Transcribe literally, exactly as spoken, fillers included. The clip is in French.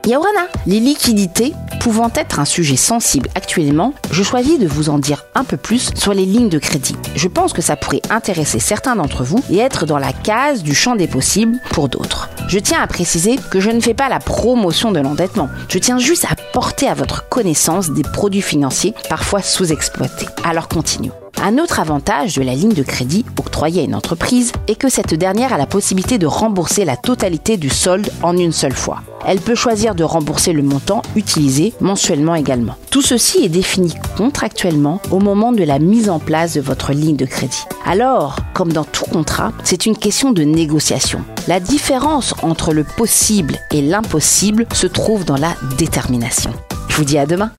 Yaourana, les liquidités pouvant être un sujet sensible actuellement, je choisis de vous en dire un peu plus sur les lignes de crédit. Je pense que ça pourrait intéresser certains d'entre vous et être dans la case du champ des possibles pour d'autres. Je tiens à préciser que je ne fais pas la promotion de l'endettement. Je tiens juste à porter à votre connaissance des produits financiers parfois sous-exploités. Alors continuons. Un autre avantage de la ligne de crédit octroyée à une entreprise est que cette dernière a la possibilité de rembourser la totalité du solde en une seule fois. Elle peut choisir de rembourser le montant utilisé mensuellement également. Tout ceci est défini contractuellement au moment de la mise en place de votre ligne de crédit. Alors, comme dans tout contrat, c'est une question de négociation. La différence entre le possible et l'impossible se trouve dans la détermination. Je vous dis à demain.